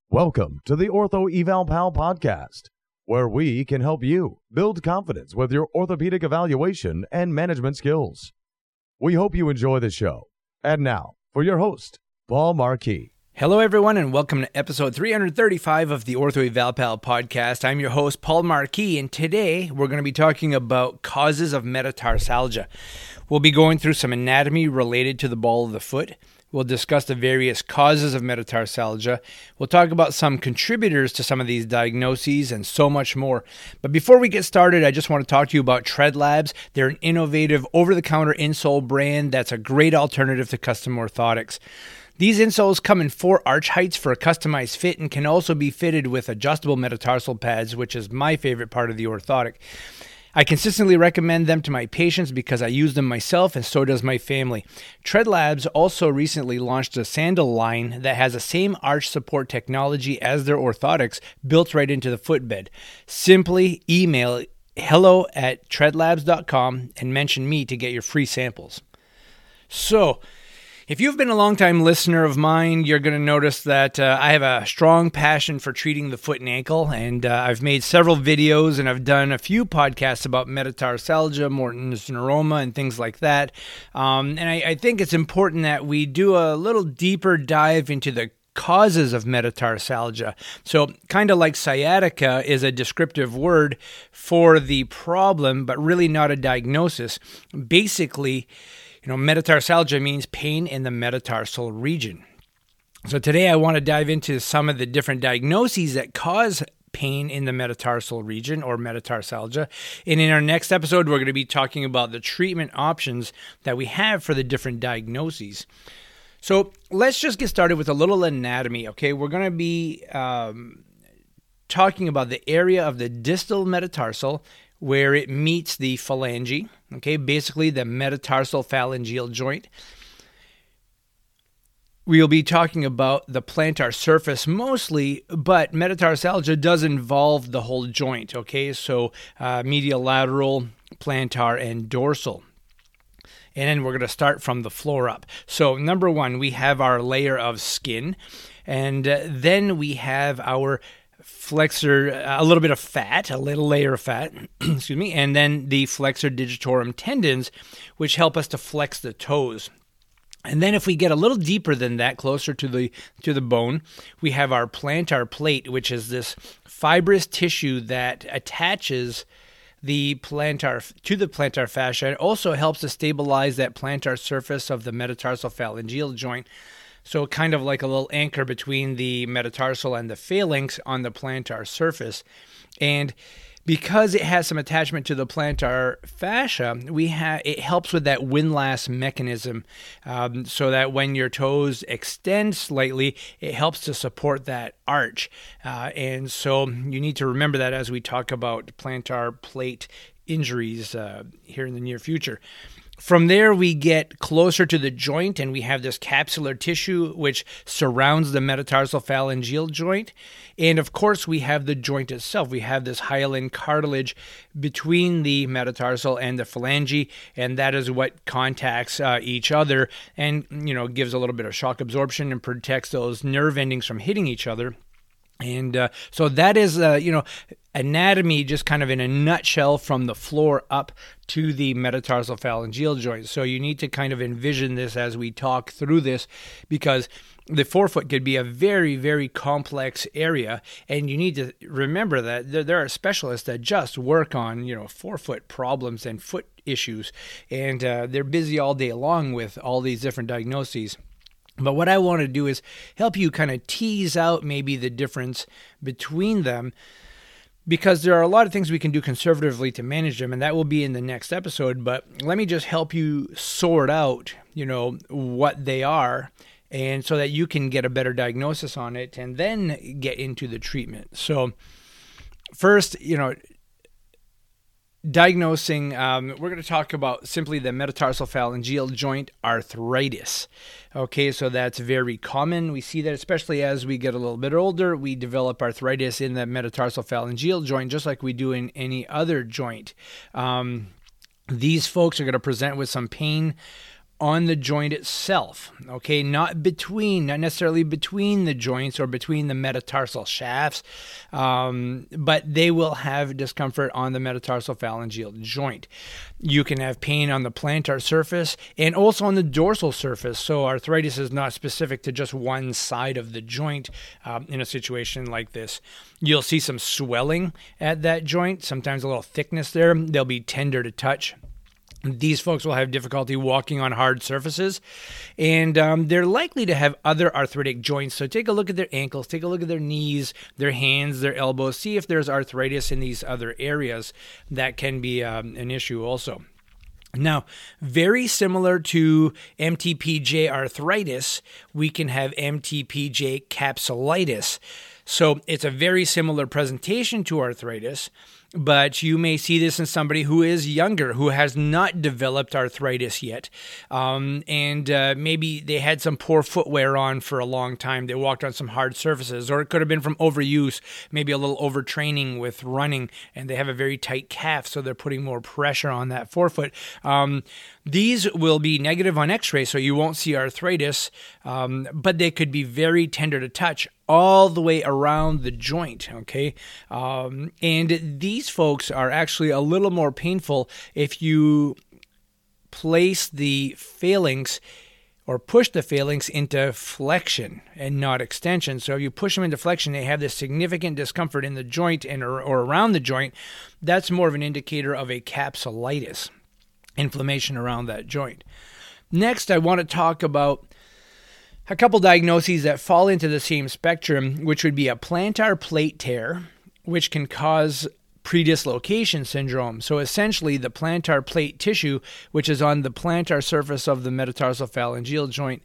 Welcome to the Ortho Eval Pal podcast, where we can help you build confidence with your orthopedic evaluation and management skills. We hope you enjoy the show. And now, for your host, Paul Marquis. Hello, everyone, and welcome to episode 335 of the Ortho Eval Pal podcast. I'm your host, Paul Marquis, and today we're going to be talking about causes of metatarsalgia. We'll be going through some anatomy related to the ball of the foot. We'll discuss the various causes of metatarsalgia. We'll talk about some contributors to some of these diagnoses and so much more. But before we get started, I just want to talk to you about Tread Labs. They're an innovative over-the-counter insole brand that's a great alternative to custom orthotics. These insoles come in 4 arch heights for a customized fit and can also be fitted with adjustable metatarsal pads, which is my favorite part of the orthotic. I consistently recommend them to my patients because I use them myself and so does my family. Tread Labs also recently launched a sandal line that has the same arch support technology as their orthotics built right into the footbed. Simply email hello@treadlabs.com and mention me to get your free samples. So, if you've been a long-time listener of mine, you're going to notice that I have a strong passion for treating the foot and ankle, and I've made several videos and I've done a few podcasts about metatarsalgia, Morton's neuroma, and things like that. And I think it's important that we do a little deeper dive into the causes of metatarsalgia. So kind of like sciatica is a descriptive word for the problem, but really not a diagnosis. Basically, metatarsalgia means pain in the metatarsal region. So today I want to dive into some of the different diagnoses that cause pain in the metatarsal region or metatarsalgia. And in our next episode, we're going to be talking about the treatment options that we have for the different diagnoses. So let's just get started with a little anatomy, okay? We're going to be talking about the area of the distal metatarsal where it meets the phalange, okay, basically the metatarsal phalangeal joint. We'll be talking about the plantar surface mostly, but metatarsalgia does involve the whole joint, okay, so medial, lateral, plantar, and dorsal. And then we're going to start from the floor up. So number one, we have our layer of skin, and then we have our flexor, a little bit of fat, a little layer of fat, excuse me, and then the flexor digitorum tendons, which help us to flex the toes. And then if we get a little deeper than that, closer to the bone, we have our plantar plate, which is this fibrous tissue that attaches the plantar fascia. It also helps to stabilize that plantar surface of the metatarsal phalangeal joint. So kind of like a little anchor between the metatarsal and the phalanx on the plantar surface. And because it has some attachment to the plantar fascia, it helps with that windlass mechanism, so that when your toes extend slightly, it helps to support that arch. And so you need to remember that as we talk about plantar plate injuries here in the near future. From there, we get closer to the joint, and we have this capsular tissue which surrounds the metatarsal phalangeal joint. And of course, we have the joint itself. We have this hyaline cartilage between the metatarsal and the phalange, and that is what contacts each other and, gives a little bit of shock absorption and protects those nerve endings from hitting each other. And so that is, anatomy just kind of in a nutshell from the floor up to the metatarsal phalangeal joint. So you need to kind of envision this as we talk through this, because the forefoot could be a very, very complex area, and you need to remember that there are specialists that just work on, forefoot problems and foot issues, and they're busy all day long with all these different diagnoses. But what I want to do is help you kind of tease out maybe the difference between them, because there are a lot of things we can do conservatively to manage them, and that will be in the next episode. But let me just help you sort out, what they are, and so that you can get a better diagnosis on it and then get into the treatment. So first, diagnosing, we're going to talk about simply the metatarsal phalangeal joint arthritis. Okay, so that's very common. We see that especially as we get a little bit older, we develop arthritis in the metatarsal phalangeal joint just like we do in any other joint. These folks are going to present with some pain on the joint itself, okay, not necessarily between the joints or between the metatarsal shafts, but they will have discomfort on the metatarsal phalangeal joint. You can have pain on the plantar surface and also on the dorsal surface. So arthritis is not specific to just one side of the joint in a situation like this. You'll see some swelling at that joint, sometimes a little thickness there. They'll be tender to touch. These folks will have difficulty walking on hard surfaces, and they're likely to have other arthritic joints. So take a look at their ankles, take a look at their knees, their hands, their elbows, see if there's arthritis in these other areas. That can be an issue also. Now, very similar to MTPJ arthritis, we can have MTPJ capsulitis. So it's a very similar presentation to arthritis, but you may see this in somebody who is younger, who has not developed arthritis yet, and maybe they had some poor footwear on for a long time. They walked on some hard surfaces, or it could have been from overuse, maybe a little overtraining with running, and they have a very tight calf, so they're putting more pressure on that forefoot. These will be negative on x-ray, so you won't see arthritis, but they could be very tender to touch all the way around the joint, okay? And these folks are actually a little more painful if you place the phalanx or push the phalanx into flexion and not extension. So if you push them into flexion, they have this significant discomfort in the joint and or around the joint. That's more of an indicator of a capsulitis, inflammation around that joint. Next, I want to talk about a couple diagnoses that fall into the same spectrum, which would be a plantar plate tear, which can cause predislocation syndrome. So essentially, the plantar plate tissue, which is on the plantar surface of the metatarsal phalangeal joint,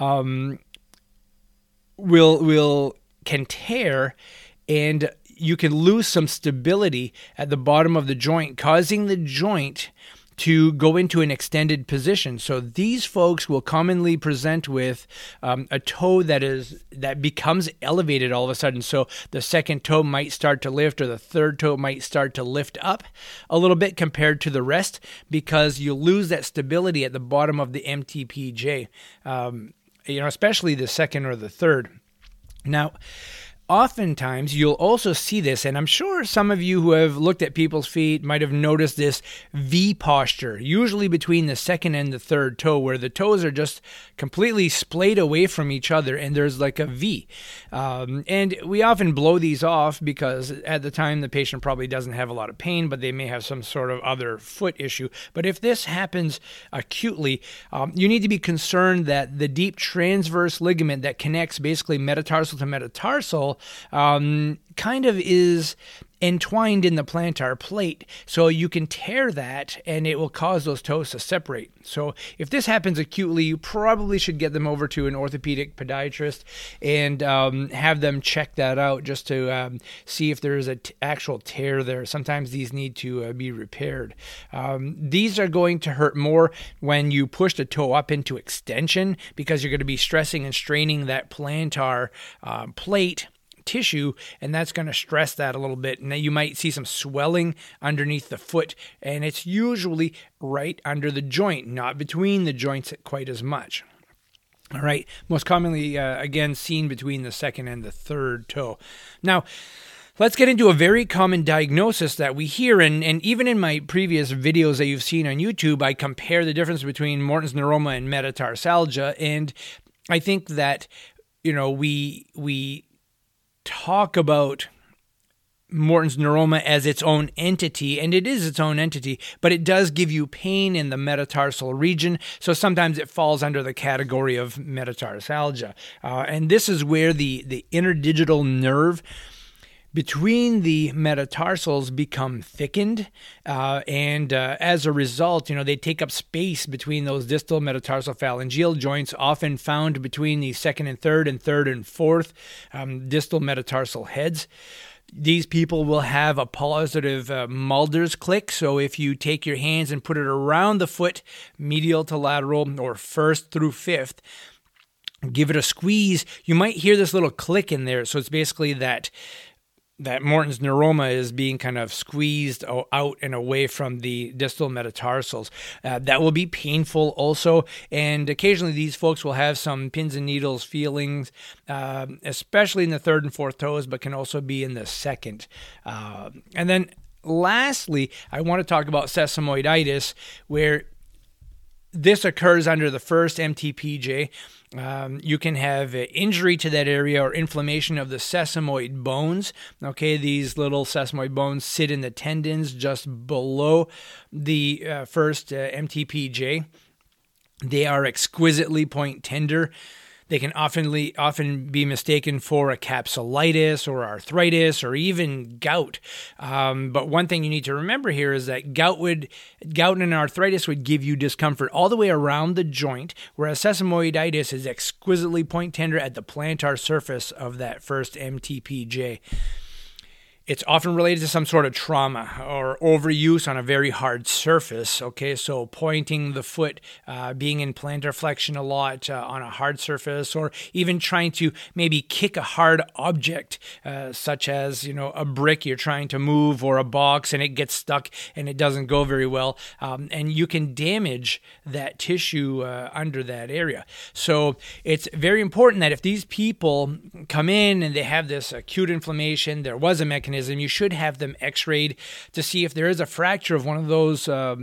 can tear, and you can lose some stability at the bottom of the joint, causing the joint to go into an extended position. So these folks will commonly present with a toe that becomes elevated all of a sudden. So the second toe might start to lift, or the third toe might start to lift up a little bit compared to the rest, because you lose that stability at the bottom of the MTPJ, especially the second or the third. Now, oftentimes, you'll also see this, and I'm sure some of you who have looked at people's feet might have noticed this V posture, usually between the second and the third toe, where the toes are just completely splayed away from each other, and there's like a V. And we often blow these off because at the time the patient probably doesn't have a lot of pain, but they may have some sort of other foot issue. But if this happens acutely, you need to be concerned that the deep transverse ligament that connects basically metatarsal to metatarsal kind of is entwined in the plantar plate, so you can tear that and it will cause those toes to separate. So if this happens acutely, you probably should get them over to an orthopedic podiatrist and have them check that out just to see if there is an actual tear there. Sometimes these need to be repaired. These are going to hurt more when you push the toe up into extension, because you're going to be stressing and straining that plantar plate tissue, and that's going to stress that a little bit. And you might see some swelling underneath the foot, and it's usually right under the joint, not between the joints quite as much. All right, most commonly, again, seen between the second and the third toe. Now, let's get into a very common diagnosis that we hear, and even in my previous videos that you've seen on YouTube, I compare the difference between Morton's neuroma and metatarsalgia, and I think that, we talk about Morton's neuroma as its own entity, and it is its own entity, but it does give you pain in the metatarsal region, so sometimes it falls under the category of metatarsalgia. And this is where the interdigital nerve between the metatarsals become thickened, and as a result, they take up space between those distal metatarsal phalangeal joints, often found between the second and fourth distal metatarsal heads. These people will have a positive Mulder's click. So if you take your hands and put it around the foot, medial to lateral, or first through fifth, give it a squeeze, you might hear this little click in there. So it's basically that that Morton's neuroma is being kind of squeezed out and away from the distal metatarsals. That will be painful also, and occasionally these folks will have some pins and needles feelings, especially in the third and fourth toes, but can also be in the second. And then lastly, I want to talk about sesamoiditis, where this occurs under the first MTPJ. You can have injury to that area or inflammation of the sesamoid bones. Okay, these little sesamoid bones sit in the tendons just below the first MTPJ. They are exquisitely point tender. They can often be mistaken for a capsulitis or arthritis or even gout. But one thing you need to remember here is that gout and arthritis would give you discomfort all the way around the joint, whereas sesamoiditis is exquisitely point tender at the plantar surface of that first MTPJ. It's often related to some sort of trauma or overuse on a very hard surface. Okay, so pointing the foot, being in plantar flexion a lot on a hard surface, or even trying to maybe kick a hard object, such as a brick you're trying to move or a box and it gets stuck and it doesn't go very well, and you can damage that tissue under that area. So it's very important that if these people come in and they have this acute inflammation, there was a mechanism, you should have them x-rayed to see if there is a fracture of one of those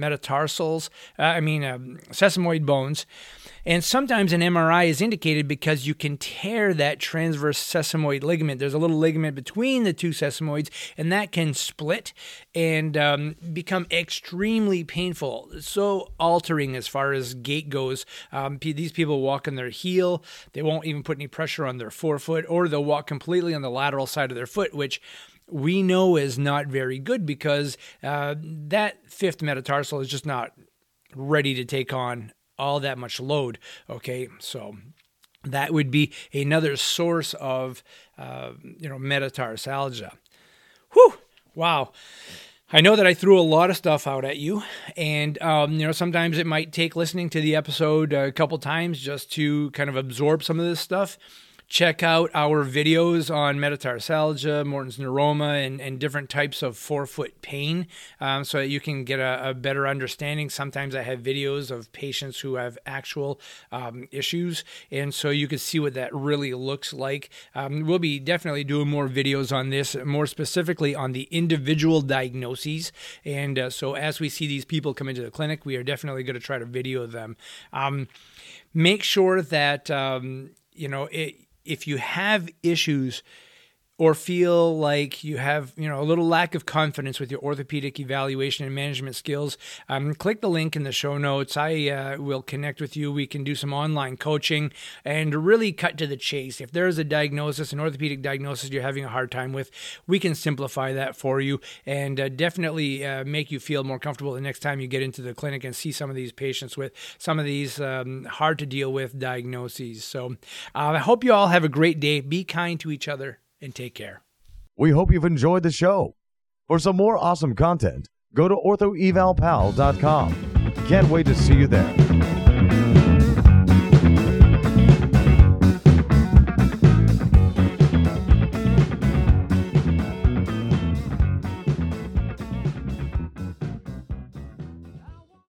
sesamoid bones. And sometimes an MRI is indicated because you can tear that transverse sesamoid ligament. There's a little ligament between the two sesamoids, and that can split and become extremely painful. So altering as far as gait goes. These people walk on their heel. They won't even put any pressure on their forefoot, or they'll walk completely on the lateral side of their foot, which we know is not very good because that fifth metatarsal is just not ready to take on all that much load. Okay, so that would be another source of metatarsalgia. Whew! Wow. I know that I threw a lot of stuff out at you, and sometimes it might take listening to the episode a couple times just to kind of absorb some of this stuff. Check out our videos on metatarsalgia, Morton's neuroma, and different types of forefoot pain so that you can get a better understanding. Sometimes I have videos of patients who have actual issues, and so you can see what that really looks like. We'll be definitely doing more videos on this, more specifically on the individual diagnoses. And so as we see these people come into the clinic, we are definitely going to try to video them. Make sure that, if you have issues or feel like you have, a little lack of confidence with your orthopedic evaluation and management skills, click the link in the show notes. I will connect with you. We can do some online coaching and really cut to the chase. If there is a diagnosis, an orthopedic diagnosis you're having a hard time with, we can simplify that for you and definitely make you feel more comfortable the next time you get into the clinic and see some of these patients with some of these hard to deal with diagnoses. So I hope you all have a great day. Be kind to each other. And take care. We hope you've enjoyed the show. For some more awesome content, go to orthoevalpal.com. Can't wait to see you there.